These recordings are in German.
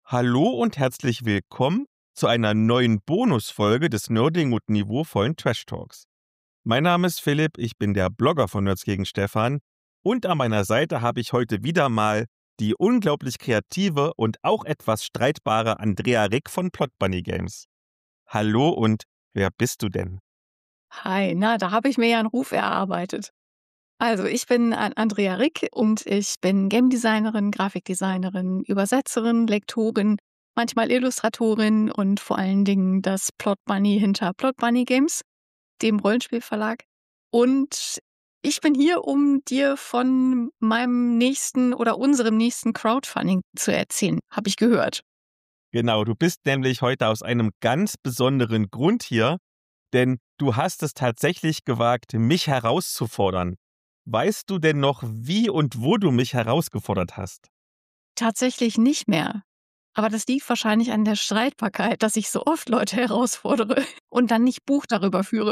Hallo und herzlich willkommen zu einer neuen Bonusfolge des nerdigen und niveauvollen Trash Talks. Mein Name ist Philipp, ich bin der Blogger von Nerds gegen Stefan und an meiner Seite habe ich heute wieder mal die unglaublich kreative und auch etwas streitbare Andrea Rick von Plot Bunny Games. Hallo und wer bist du denn? Hi, da habe ich mir ja einen Ruf erarbeitet. Also, ich bin Andrea Rick und ich bin Game Designerin, Grafikdesignerin, Übersetzerin, Lektorin, manchmal Illustratorin und vor allen Dingen das Plot Bunny hinter Plot Bunny Games, dem Rollenspielverlag. Und ich bin hier, um dir von meinem nächsten oder unserem nächsten Crowdfunding zu erzählen, habe ich gehört. Genau, du bist nämlich heute aus einem ganz besonderen Grund hier, denn du hast es tatsächlich gewagt, mich herauszufordern. Weißt du denn noch, wie und wo du mich herausgefordert hast? Tatsächlich nicht mehr. Aber das liegt wahrscheinlich an der Streitbarkeit, dass ich so oft Leute herausfordere und dann nicht Buch darüber führe.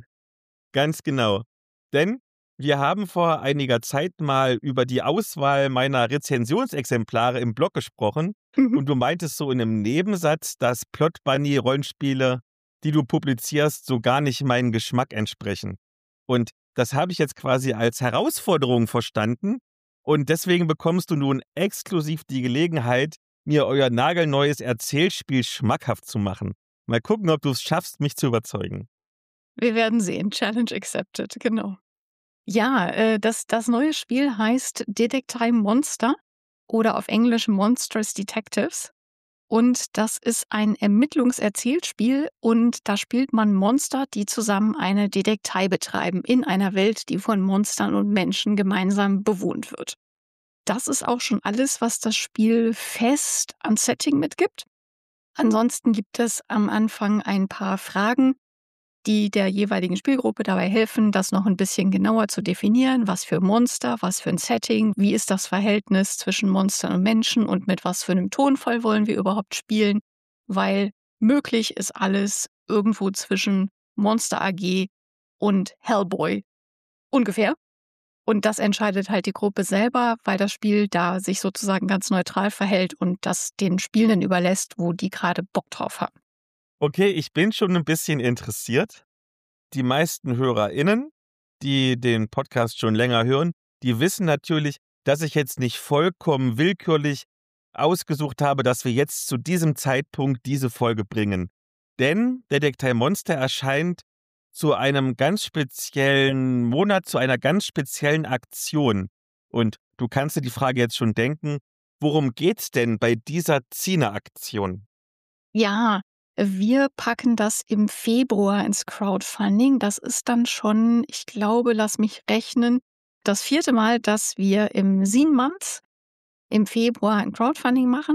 Ganz genau. Denn wir haben vor einiger Zeit mal über die Auswahl meiner Rezensionsexemplare im Blog gesprochen und du meintest so in einem Nebensatz, dass Plot Bunny Rollenspiele, die du publizierst, so gar nicht meinem Geschmack entsprechen. Und das habe ich jetzt quasi als Herausforderung verstanden und deswegen bekommst du nun exklusiv die Gelegenheit, mir euer nagelneues Erzählspiel schmackhaft zu machen. Mal gucken, ob du es schaffst, mich zu überzeugen. Wir werden sehen. Challenge accepted, genau. Ja, das neue Spiel heißt Detective Monster oder auf Englisch Monstrous Detectives. Und das ist ein Ermittlungserzählspiel und da spielt man Monster, die zusammen eine Detektei betreiben in einer Welt, die von Monstern und Menschen gemeinsam bewohnt wird. Das ist auch schon alles, was das Spiel fest an Setting mitgibt. Ansonsten gibt es am Anfang ein paar Fragen, die der jeweiligen Spielgruppe dabei helfen, das noch ein bisschen genauer zu definieren. Was für Monster, was für ein Setting, wie ist das Verhältnis zwischen Monstern und Menschen und mit was für einem Tonfall wollen wir überhaupt spielen, weil möglich ist alles irgendwo zwischen Monster AG und Hellboy ungefähr. Und das entscheidet halt die Gruppe selber, weil das Spiel da sich sozusagen ganz neutral verhält und das den Spielenden überlässt, wo die gerade Bock drauf haben. Okay, ich bin schon ein bisschen interessiert. Die meisten HörerInnen, die den Podcast schon länger hören, die wissen natürlich, dass ich jetzt nicht vollkommen willkürlich ausgesucht habe, dass wir jetzt zu diesem Zeitpunkt diese Folge bringen. Denn Detektiv Monster erscheint zu einem ganz speziellen Monat, zu einer ganz speziellen Aktion. Und du kannst dir die Frage jetzt schon denken, worum geht's denn bei dieser Zine-Aktion? Ja, wir packen das im Februar ins Crowdfunding. Das ist dann schon, ich glaube, lass mich rechnen, das 4. Mal, dass wir im Zine Month im Februar ein Crowdfunding machen.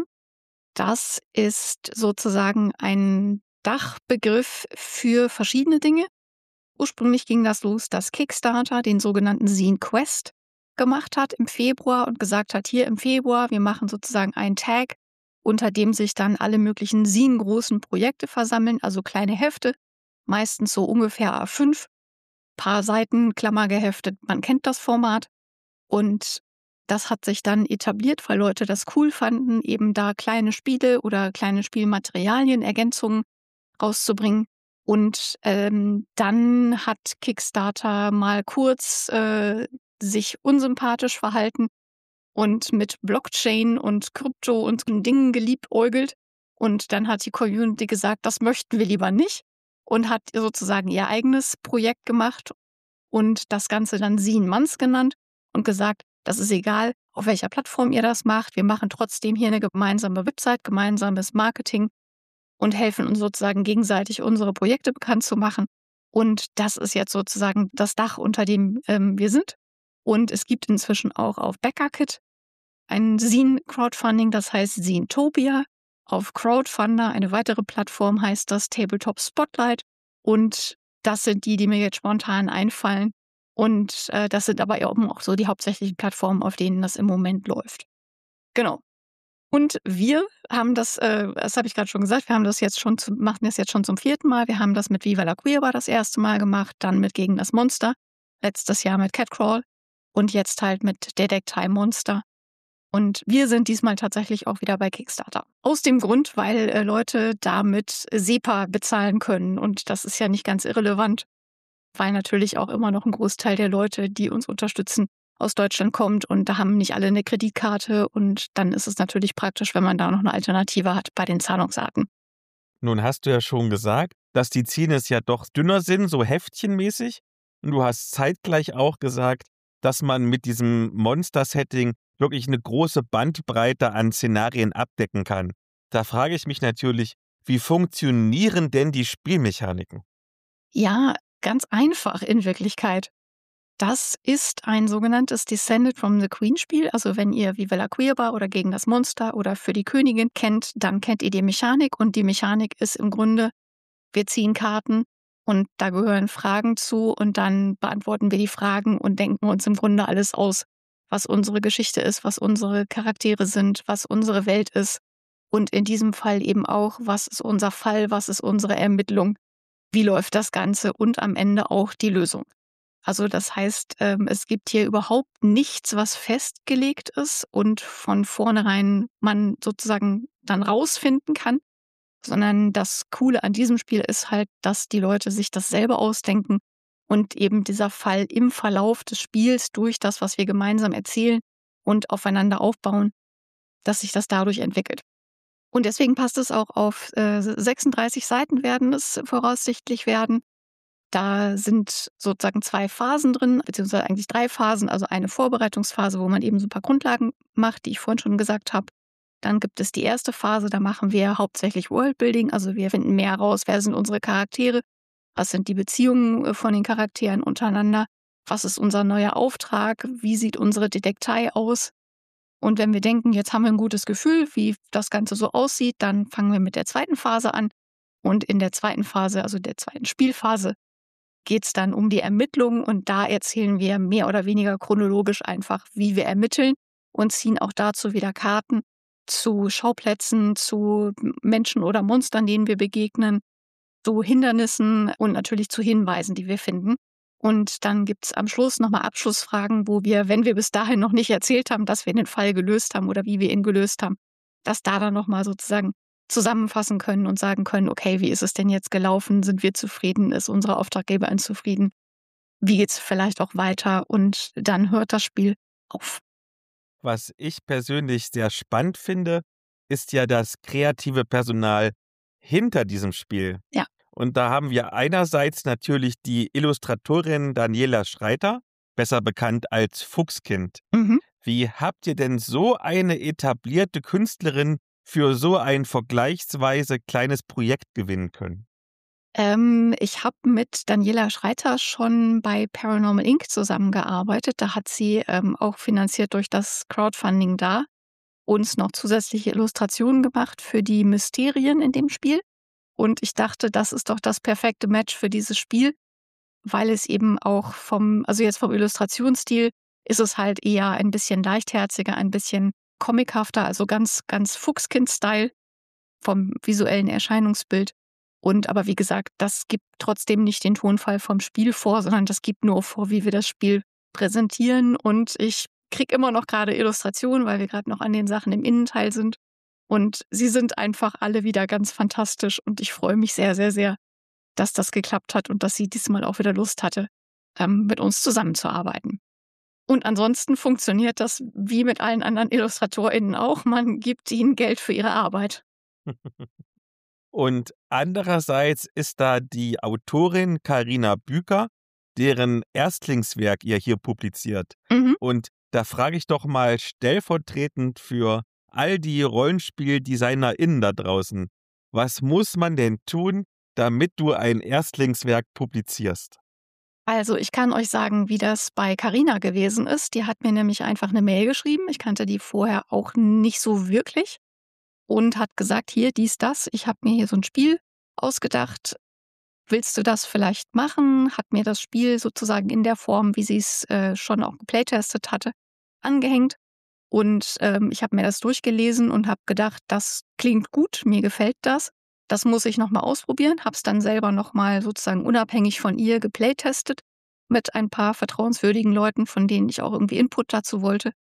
Das ist sozusagen ein Dachbegriff für verschiedene Dinge. Ursprünglich ging das los, dass Kickstarter den sogenannten Zine Quest gemacht hat im Februar und gesagt hat, hier im Februar, wir machen sozusagen einen Tag, unter dem sich dann alle möglichen Zine-großen Projekte versammeln, also kleine Hefte, meistens so ungefähr A5, paar Seiten, Klammer geheftet, man kennt das Format. Und das hat sich dann etabliert, weil Leute das cool fanden, eben da kleine Spiele oder kleine Spielmaterialien, Ergänzungen rauszubringen. Und dann hat Kickstarter mal kurz sich unsympathisch verhalten und mit Blockchain und Krypto und Dingen geliebäugelt. Und dann hat die Community gesagt, das möchten wir lieber nicht und hat sozusagen ihr eigenes Projekt gemacht und das Ganze dann Zine Month genannt und gesagt, das ist egal, auf welcher Plattform ihr das macht. Wir machen trotzdem hier eine gemeinsame Website, gemeinsames Marketing und helfen uns sozusagen gegenseitig unsere Projekte bekannt zu machen. Und das ist jetzt sozusagen das Dach, unter dem wir sind. Und es gibt inzwischen auch auf BackerKit ein Zine-Crowdfunding, das heißt Zinetopia. Auf Crowdfunder, eine weitere Plattform, heißt das Tabletop Spotlight. Und das sind die mir jetzt spontan einfallen. Und das sind aber eben auch so die hauptsächlichen Plattformen, auf denen das im Moment läuft. Genau. Und wir haben das habe ich gerade schon gesagt, wir haben das jetzt schon machen das jetzt schon zum 4. Mal. Wir haben das mit Viva la Queer das erste Mal gemacht, dann mit Gegen das Monster, letztes Jahr mit Catcrawl und jetzt halt mit Detective Monster. Und wir sind diesmal tatsächlich auch wieder bei Kickstarter. Aus dem Grund, weil Leute damit SEPA bezahlen können. Und das ist ja nicht ganz irrelevant, weil natürlich auch immer noch ein Großteil der Leute, die uns unterstützen, aus Deutschland kommt. Und da haben nicht alle eine Kreditkarte. Und dann ist es natürlich praktisch, wenn man da noch eine Alternative hat bei den Zahlungsarten. Nun hast du ja schon gesagt, dass die Zines ja doch dünner sind, so heftchenmäßig. Und du hast zeitgleich auch gesagt, dass man mit diesem Monster-Setting wirklich eine große Bandbreite an Szenarien abdecken kann. Da frage ich mich natürlich, wie funktionieren denn die Spielmechaniken? Ja, ganz einfach in Wirklichkeit. Das ist ein sogenanntes Descended from the Queen Spiel. Also wenn ihr Viva la Cuerva oder Gegen das Monster oder Für die Königin kennt, dann kennt ihr die Mechanik. Und die Mechanik ist im Grunde, wir ziehen Karten und da gehören Fragen zu und dann beantworten wir die Fragen und denken uns im Grunde alles aus, was unsere Geschichte ist, was unsere Charaktere sind, was unsere Welt ist. Und in diesem Fall eben auch, was ist unser Fall, was ist unsere Ermittlung, wie läuft das Ganze und am Ende auch die Lösung. Also das heißt, es gibt hier überhaupt nichts, was festgelegt ist und von vornherein man sozusagen dann rausfinden kann, sondern das Coole an diesem Spiel ist halt, dass die Leute sich das selber ausdenken und eben dieser Fall im Verlauf des Spiels durch das, was wir gemeinsam erzählen und aufeinander aufbauen, dass sich das dadurch entwickelt. Und deswegen passt es auch auf 36 Seiten werden es voraussichtlich werden. Da sind sozusagen 2 Phasen drin, beziehungsweise eigentlich 3 Phasen. Also eine Vorbereitungsphase, wo man eben so ein paar Grundlagen macht, die ich vorhin schon gesagt habe. Dann gibt es die erste Phase, da machen wir hauptsächlich Worldbuilding. Also wir finden mehr raus, wer sind unsere Charaktere, was sind die Beziehungen von den Charakteren untereinander, was ist unser neuer Auftrag, wie sieht unsere Detektei aus. Und wenn wir denken, jetzt haben wir ein gutes Gefühl, wie das Ganze so aussieht, dann fangen wir mit der zweiten Phase an. Und in der zweiten Phase, also der zweiten Spielphase, geht es dann um die Ermittlungen und da erzählen wir mehr oder weniger chronologisch einfach, wie wir ermitteln und ziehen auch dazu wieder Karten zu Schauplätzen, zu Menschen oder Monstern, denen wir begegnen, zu Hindernissen und natürlich zu Hinweisen, die wir finden. Und dann gibt es am Schluss nochmal Abschlussfragen, wo wir, wenn wir bis dahin noch nicht erzählt haben, dass wir den Fall gelöst haben oder wie wir ihn gelöst haben, dass da dann nochmal sozusagen zusammenfassen können und sagen können, okay, wie ist es denn jetzt gelaufen? Sind wir zufrieden? Ist unsere Auftraggeberin zufrieden? Wie geht's vielleicht auch weiter? Und dann hört das Spiel auf. Was ich persönlich sehr spannend finde, ist ja das kreative Personal hinter diesem Spiel. Ja. Und da haben wir einerseits natürlich die Illustratorin Daniela Schreiter, besser bekannt als Fuchskind. Mhm. Wie habt ihr denn so eine etablierte Künstlerin für so ein vergleichsweise kleines Projekt gewinnen können? Ich habe mit Daniela Schreiter schon bei Paranormal Inc. zusammengearbeitet. Da hat sie auch finanziert durch das Crowdfunding da uns noch zusätzliche Illustrationen gemacht für die Mysterien in dem Spiel. Und ich dachte, das ist doch das perfekte Match für dieses Spiel, weil es eben auch also jetzt vom Illustrationsstil ist es halt eher ein bisschen leichtherziger, ein bisschen comichafter, also ganz, ganz Fuchskind-Style vom visuellen Erscheinungsbild. Und aber wie gesagt, das gibt trotzdem nicht den Tonfall vom Spiel vor, sondern das gibt nur vor, wie wir das Spiel präsentieren. Und ich kriege immer noch gerade Illustrationen, weil wir gerade noch an den Sachen im Innenteil sind. Und sie sind einfach alle wieder ganz fantastisch. Und ich freue mich sehr, sehr, sehr, dass das geklappt hat und dass sie diesmal auch wieder Lust hatte, mit uns zusammenzuarbeiten. Und ansonsten funktioniert das wie mit allen anderen IllustratorInnen auch. Man gibt ihnen Geld für ihre Arbeit. Und andererseits ist da die Autorin Carina Büker, deren Erstlingswerk ihr hier publiziert. Mhm. Und da frage ich doch mal stellvertretend für all die RollenspieldesignerInnen da draußen, was muss man denn tun, damit du ein Erstlingswerk publizierst? Also ich kann euch sagen, wie das bei Carina gewesen ist. Die hat mir nämlich einfach eine Mail geschrieben. Ich kannte die vorher auch nicht so wirklich und hat gesagt, hier, dies, das. Ich habe mir hier so ein Spiel ausgedacht. Willst du das vielleicht machen? Hat mir das Spiel sozusagen in der Form, wie sie es schon auch geplaytestet hatte, angehängt. Und ich habe mir das durchgelesen und habe gedacht, das klingt gut, mir gefällt das. Das muss ich noch mal ausprobieren. Habe es dann selber noch mal sozusagen unabhängig von ihr geplaytestet mit ein paar vertrauenswürdigen Leuten, von denen ich auch irgendwie Input dazu wollte.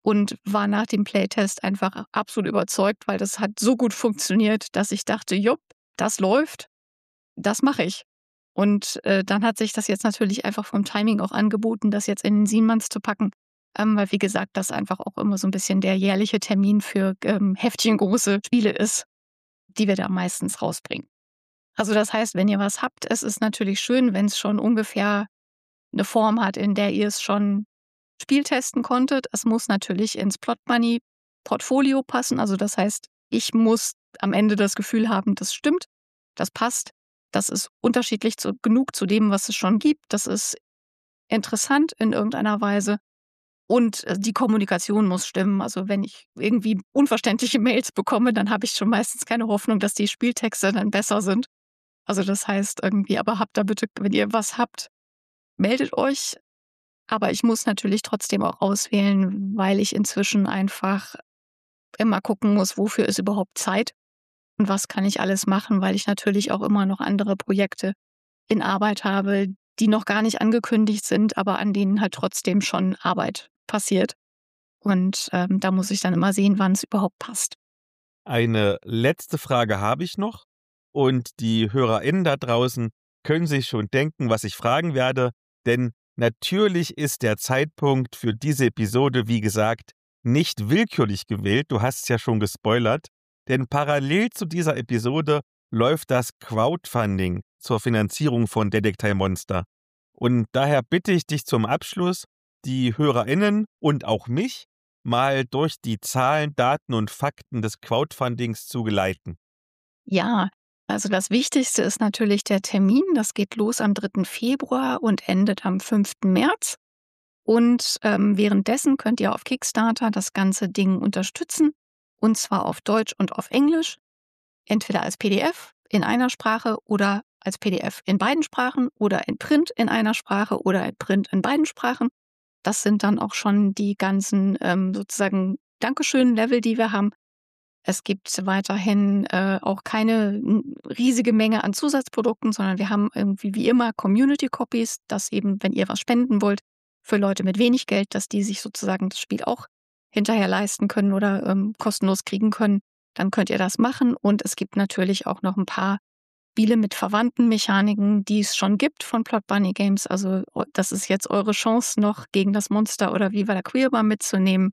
und war nach dem Playtest einfach absolut überzeugt, weil das hat so gut funktioniert, dass ich dachte: „Jupp, das läuft, das mache ich.“ Und, dann hat sich das jetzt natürlich einfach vom Timing auch angeboten, das jetzt in den Siemens zu packen, weil wie gesagt, das einfach auch immer so ein bisschen der jährliche Termin für, heftchengroße Spiele ist, die wir da meistens rausbringen. Also, das heißt, wenn ihr was habt, es ist natürlich schön, wenn es schon ungefähr eine Form hat, in der ihr es schon spieltesten konntet. Es muss natürlich ins Plot Money Portfolio passen. Also, das heißt, ich muss am Ende das Gefühl haben, das stimmt, das passt, das ist unterschiedlich genug zu dem, was es schon gibt. Das ist interessant in irgendeiner Weise und, die Kommunikation muss stimmen. Also, wenn ich irgendwie unverständliche Mails bekomme, dann habe ich schon meistens keine Hoffnung, dass die Spieltexte dann besser sind. Also, das heißt irgendwie, aber habt da bitte, wenn ihr was habt, meldet euch. Aber ich muss natürlich trotzdem auch auswählen, weil ich inzwischen einfach immer gucken muss, wofür ist überhaupt Zeit und was kann ich alles machen, weil ich natürlich auch immer noch andere Projekte in Arbeit habe, die noch gar nicht angekündigt sind, aber an denen halt trotzdem schon Arbeit passiert. Und, da muss ich dann immer sehen, wann es überhaupt passt. Eine letzte Frage habe ich noch und die HörerInnen da draußen können sich schon denken, was ich fragen werde, denn natürlich ist der Zeitpunkt für diese Episode, wie gesagt, nicht willkürlich gewählt. Du hast es ja schon gespoilert, denn parallel zu dieser Episode läuft das Crowdfunding zur Finanzierung von Detektiv Monster. Und daher bitte ich dich zum Abschluss, die HörerInnen und auch mich mal durch die Zahlen, Daten und Fakten des Crowdfundings zu geleiten. Ja, also das Wichtigste ist natürlich der Termin. Das geht los am 3. Februar und endet am 5. März. Und, währenddessen könnt ihr auf Kickstarter das ganze Ding unterstützen, und zwar auf Deutsch und auf Englisch, entweder als PDF in einer Sprache oder als PDF in beiden Sprachen oder in Print in einer Sprache oder in Print in beiden Sprachen. Das sind dann auch schon die ganzen, sozusagen Dankeschön-Level, die wir haben. Es gibt weiterhin, auch keine riesige Menge an Zusatzprodukten, sondern wir haben irgendwie wie immer Community Copies, dass eben, wenn ihr was spenden wollt für Leute mit wenig Geld, dass die sich sozusagen das Spiel auch hinterher leisten können oder, kostenlos kriegen können, dann könnt ihr das machen. Und es gibt natürlich auch noch ein paar Spiele mit verwandten Mechaniken, die es schon gibt von Plot Bunny Games. Also, das ist jetzt eure Chance, noch gegen das Monster oder Viva la Queerbar mitzunehmen.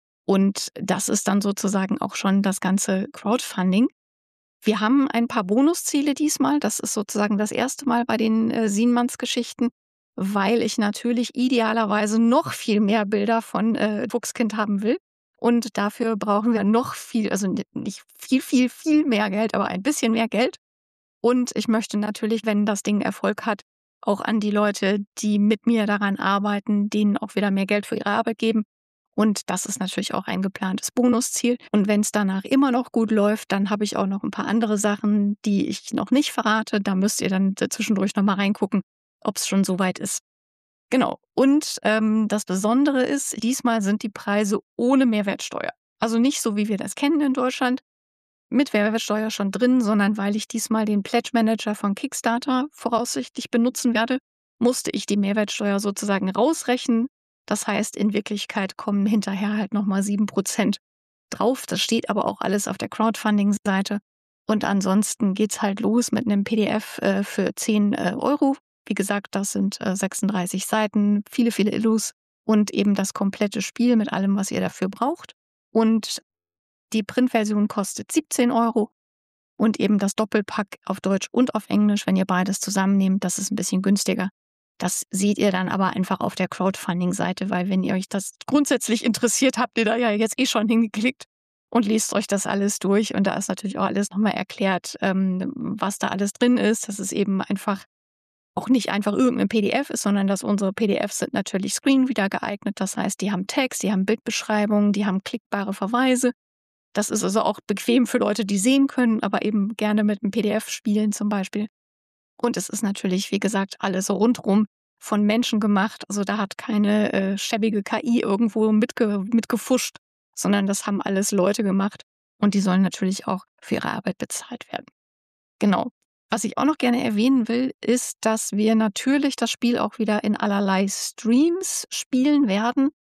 Und das ist dann sozusagen auch schon das ganze Crowdfunding. Wir haben ein paar Bonusziele diesmal. Das ist sozusagen das erste Mal bei den, Sienmanns-Geschichten, weil ich natürlich idealerweise noch viel mehr Bilder von, Fuchskind haben will. Und dafür brauchen wir noch viel, also nicht viel, viel, viel mehr Geld, aber ein bisschen mehr Geld. Und ich möchte natürlich, wenn das Ding Erfolg hat, auch an die Leute, die mit mir daran arbeiten, denen auch wieder mehr Geld für ihre Arbeit geben. Und das ist natürlich auch ein geplantes Bonusziel. Und wenn es danach immer noch gut läuft, dann habe ich auch noch ein paar andere Sachen, die ich noch nicht verrate. Da müsst ihr dann zwischendurch noch mal reingucken, ob es schon soweit ist. Genau. Und, das Besondere ist, diesmal sind die Preise ohne Mehrwertsteuer. Also nicht so, wie wir das kennen in Deutschland, mit Mehrwertsteuer schon drin, sondern weil ich diesmal den Pledge Manager von Kickstarter voraussichtlich benutzen werde, musste ich die Mehrwertsteuer sozusagen rausrechnen. Das heißt, in Wirklichkeit kommen hinterher halt noch mal 7% drauf. Das steht aber auch alles auf der Crowdfunding-Seite. Und ansonsten geht's halt los mit einem PDF, für 10 Euro. Wie gesagt, das sind, 36 Seiten, viele, viele Illus und eben das komplette Spiel mit allem, was ihr dafür braucht. Und die Printversion kostet 17 Euro und eben das Doppelpack auf Deutsch und auf Englisch, wenn ihr beides zusammennehmt, das ist ein bisschen günstiger. Das seht ihr dann aber einfach auf der Crowdfunding-Seite, weil wenn ihr euch das grundsätzlich interessiert, habt ihr da ja jetzt schon hingeklickt und lest euch das alles durch. Und da ist natürlich auch alles nochmal erklärt, was da alles drin ist. Dass es eben einfach auch nicht einfach irgendein PDF ist, sondern dass unsere PDFs sind natürlich Screenreader geeignet. Das heißt, die haben Text, die haben Bildbeschreibungen, die haben klickbare Verweise. Das ist also auch bequem für Leute, die sehen können, aber eben gerne mit einem PDF spielen zum Beispiel. Und es ist natürlich, wie gesagt, alles so rundrum von Menschen gemacht. Also da hat keine, schäbige KI irgendwo mitgefuscht, sondern das haben alles Leute gemacht und die sollen natürlich auch für ihre Arbeit bezahlt werden. Genau. Was ich auch noch gerne erwähnen will, ist, dass wir natürlich das Spiel auch wieder in allerlei Streams spielen werden.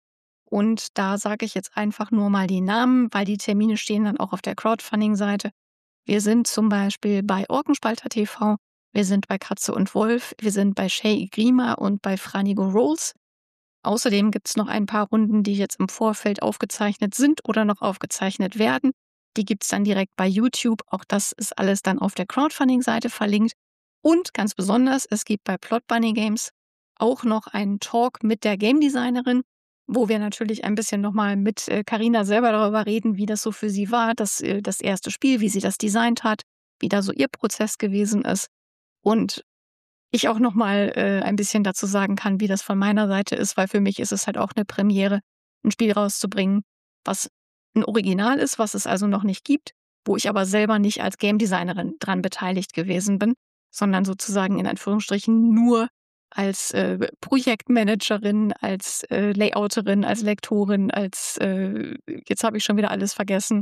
Und da sage ich jetzt einfach nur mal die Namen, weil die Termine stehen dann auch auf der Crowdfunding-Seite. Wir sind zum Beispiel bei Orkenspalter TV, wir sind bei Katze und Wolf, wir sind bei Shay Grima und bei Franigo Rolls. Außerdem gibt es noch ein paar Runden, die jetzt im Vorfeld aufgezeichnet sind oder noch aufgezeichnet werden. Die gibt es dann direkt bei YouTube. Auch das ist alles dann auf der Crowdfunding-Seite verlinkt. Und ganz besonders, es gibt bei Plot Bunny Games auch noch einen Talk mit der Game Designerin, wo wir natürlich ein bisschen nochmal mit Carina selber darüber reden, wie das so für sie war, das erste Spiel, wie sie das designt hat, wie da so ihr Prozess gewesen ist. Und ich auch nochmal ein bisschen dazu sagen kann, wie das von meiner Seite ist, weil für mich ist es halt auch eine Premiere, ein Spiel rauszubringen, was ein Original ist, was es also noch nicht gibt, wo ich aber selber nicht als Game Designerin dran beteiligt gewesen bin, sondern sozusagen in Anführungsstrichen nur als Projektmanagerin, als Layouterin, als Lektorin, als jetzt habe ich schon wieder alles vergessen,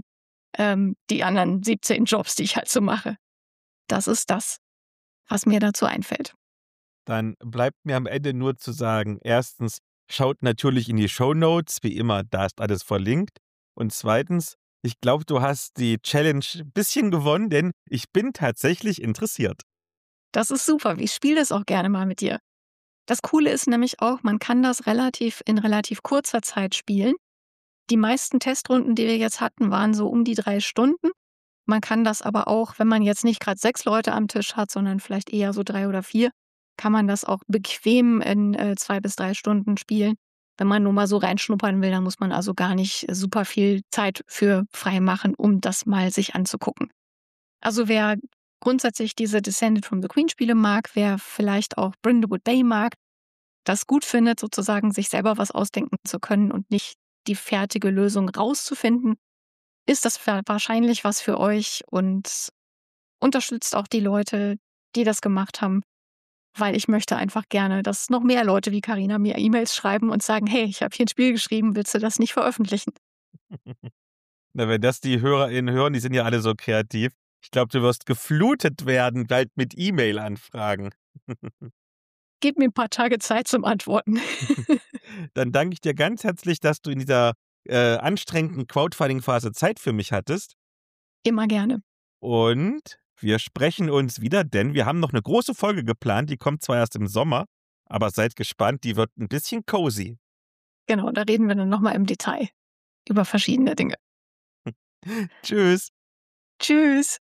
die anderen 17 Jobs, die ich halt so mache. Das ist das, was mir dazu einfällt. Dann bleibt mir am Ende nur zu sagen, erstens, schaut natürlich in die Shownotes, wie immer, da ist alles verlinkt. Und zweitens, ich glaube, du hast die Challenge ein bisschen gewonnen, denn ich bin tatsächlich interessiert. Das ist super. Ich spiele das auch gerne mal mit dir. Das Coole ist nämlich auch, man kann das in relativ kurzer Zeit spielen. Die meisten Testrunden, die wir jetzt hatten, waren so um die 3 Stunden. Man kann das aber auch, wenn man jetzt nicht gerade 6 Leute am Tisch hat, sondern vielleicht eher so 3 oder 4, kann man das auch bequem in 2 bis 3 Stunden spielen. Wenn man nur mal so reinschnuppern will, dann muss man also gar nicht super viel Zeit für frei machen, um das mal sich anzugucken. Also wer grundsätzlich diese Descended from the Queen Spiele mag, wer vielleicht auch Brindlewood Bay mag, das gut findet, sozusagen sich selber was ausdenken zu können und nicht die fertige Lösung rauszufinden, ist das wahrscheinlich was für euch und unterstützt auch die Leute, die das gemacht haben, weil ich möchte einfach gerne, dass noch mehr Leute wie Carina mir E-Mails schreiben und sagen, hey, ich habe hier ein Spiel geschrieben, willst du das nicht veröffentlichen? Na, wenn das die HörerInnen hören, die sind ja alle so kreativ. Ich glaube, du wirst geflutet werden, bald mit E-Mail-Anfragen. Gib mir ein paar Tage Zeit zum Antworten. Dann danke ich dir ganz herzlich, dass du in dieser anstrengenden Crowdfunding-Phase Zeit für mich hattest. Immer gerne. Und wir sprechen uns wieder, denn wir haben noch eine große Folge geplant. Die kommt zwar erst im Sommer, aber seid gespannt, die wird ein bisschen cozy. Genau, da reden wir dann nochmal im Detail über verschiedene Dinge. Tschüss. Tschüss.